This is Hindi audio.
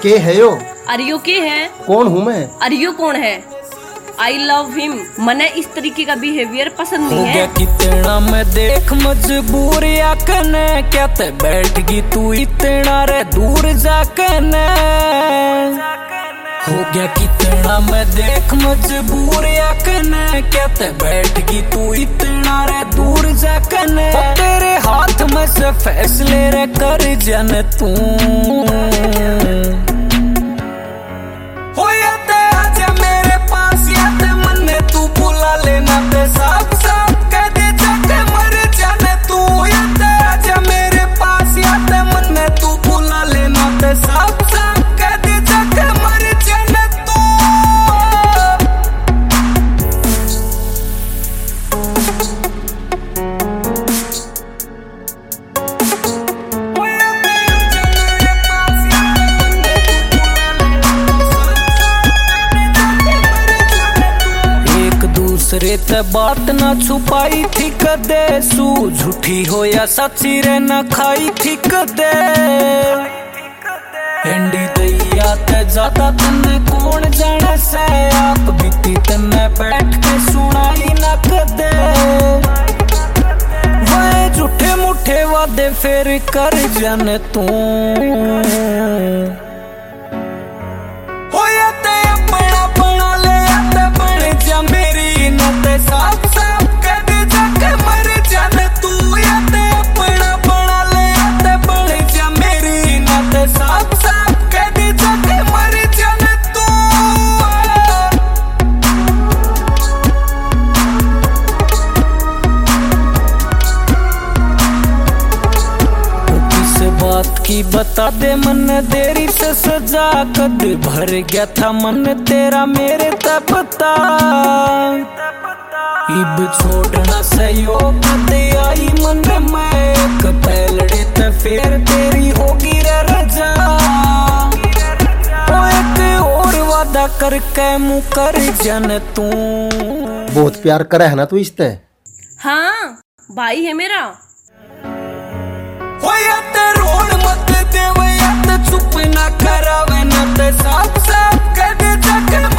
के है यो? अरियो के है? कौन हूँ मैं? अरियो कौन है? I love him. मने इस तरीके का बिहेवियर पसंद नहीं है। कितना मैं देख मजबूर या कने क्या ते बैठ गई तू इतना रे दूर जाकने। हो गया कितना मैं देख मजबूर या कने क्या ते बैठ गई तू इतना रे दूर जाकने। तेरे हाथ में से फैसले रे कर जन तू हो या ते आजा मेरे पास या ते मन में तू बुला लेना ते साफ साफ कह दे जाके मर जाने तू। या ते आजा मेरे पास या ते मन में तू बुला लेना ते साफ साफ कह दे जाके मर जाने तू। दूसरे ते बात ना छुपाई थी कदे सू झूठी हो या सच्ची रे न खाई थी कदे। एंडी दैया ते ज्यादा तन्ने कौन जाने से आप बीती तन्ने बैठ के सुनाई न कदे। वह झूठे मुठे वादे फिर कर जन तू हो या ते अपना बना ले या ते बन जा मेरी ते साफ साफ कह दे जाके मर जाने तू। या ते अपना बना ले या ते बन जा मेरी ना ते साफ साफ कह दे जाके मर जाने तू। किस बात की बता दे मन देरी से सजा कद भर गया था मन तेरा मेरे तपता। इब छोड़ना सहयोग दे आई मन में कपैलड़े ते फिर तेरी होगी रे रजा। ओ एक और वादा करके मुकर जन तू। बहुत प्यार करा है ना तू इसते? हाँ भाई है मेरा। हो या ते रोड मत दे या ते चुप ना करावे ना ते साफ साफ कह दे जाके